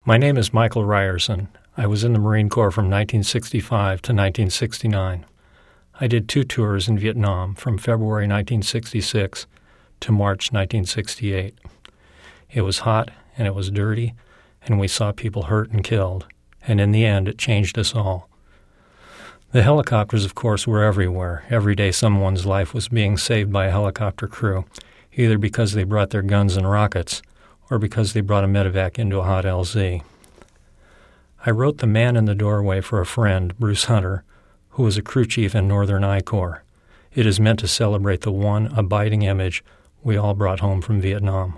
My name is Michael Ryerson. I was in the Marine Corps from 1965 to 1969. I did 2 tours in Vietnam from February 1966 to March 1968. It was hot and it was dirty, and we saw people hurt and killed, and in the end it changed us all. The helicopters, of course, were everywhere. Every day someone's life was being saved by a helicopter crew, either because they brought their guns and rockets or because they brought a medevac into a hot LZ. I wrote The Man in the Doorway for a friend, Bruce Hunter, who was a crew chief in Northern I Corps. It is meant to celebrate the one abiding image we all brought home from Vietnam.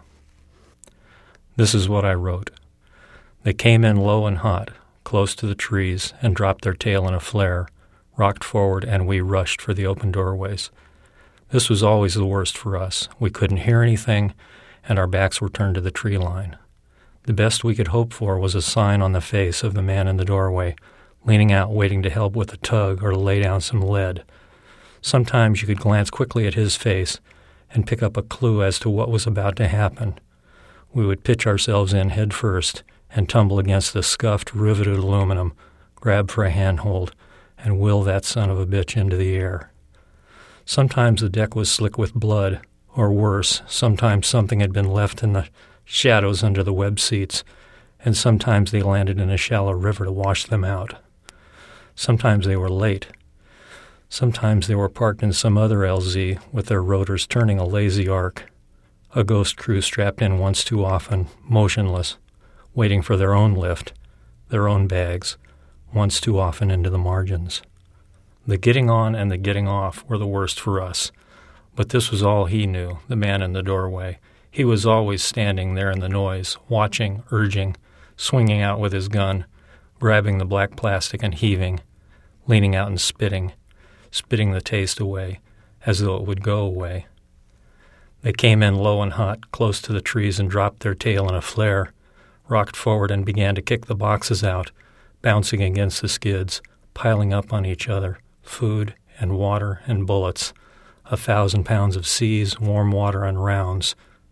This is what I wrote. They came in low and hot, close to the trees, and dropped their tail in a flare, rocked forward, and we rushed for the open doorways. This was always the worst for us. We couldn't hear anything, and our backs were turned to the tree line. The best we could hope for was a sign on the face of the man in the doorway, leaning out waiting to help with a tug or to lay down some lead. Sometimes you could glance quickly at his face and pick up a clue as to what was about to happen. We would pitch ourselves in head first and tumble against the scuffed, riveted aluminum, grab for a handhold, and will that son of a bitch into the air. Sometimes the deck was slick with blood, or worse, sometimes something had been left in the shadows under the web seats, and sometimes they landed in a shallow river to wash them out. Sometimes they were late. Sometimes they were parked in some other LZ with their rotors turning a lazy arc, a ghost crew strapped in once too often, motionless, waiting for their own lift, their own bags, once too often into the margins. The getting on and the getting off were the worst for us. But this was all he knew, the man in the doorway. He was always standing there in the noise, watching, urging, swinging out with his gun, grabbing the black plastic and heaving, leaning out and spitting the taste away, as though it would go away. They came in low and hot, close to the trees, and dropped their tail in a flare, rocked forward and began to kick the boxes out, bouncing against the skids, piling up on each other, food and water and bullets, 1,000 pounds of C's, warm water, and rounds,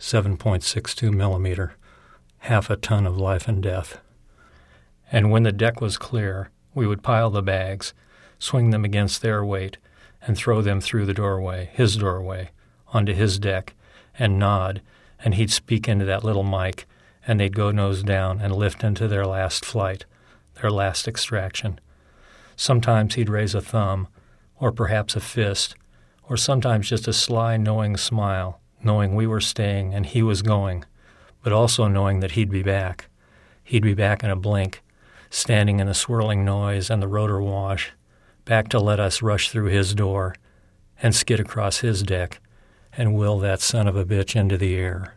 7.62 millimeter, half a ton of life and death. And when the deck was clear, we would pile the bags, swing them against their weight, and throw them through the doorway, his doorway, onto his deck, and nod, and he'd speak into that little mic, and they'd go nose down and lift into their last flight, their last extraction. Sometimes he'd raise a thumb, or perhaps a fist, or sometimes just a sly, knowing smile, knowing we were staying and he was going, but also knowing that he'd be back. He'd be back in a blink, standing in the swirling noise and the rotor wash, back to let us rush through his door and skid across his deck and will that son of a bitch into the air.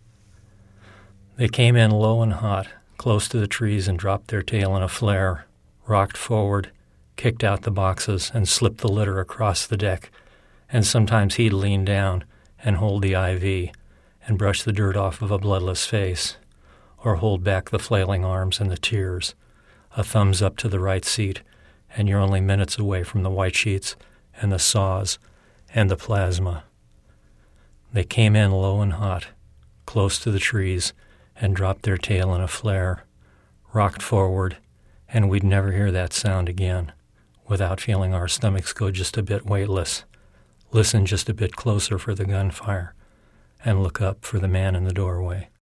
They came in low and hot, close to the trees, and dropped their tail in a flare, rocked forward, kicked out the boxes, and slipped the litter across the deck, and sometimes he'd lean down and hold the IV and brush the dirt off of a bloodless face, or hold back the flailing arms and the tears, a thumbs up to the right seat, and you're only minutes away from the white sheets and the saws and the plasma. They came in low and hot, close to the trees, and dropped their tail in a flare, rocked forward, and we'd never hear that sound again without feeling our stomachs go just a bit weightless, listen just a bit closer for the gunfire, and look up for the man in the doorway.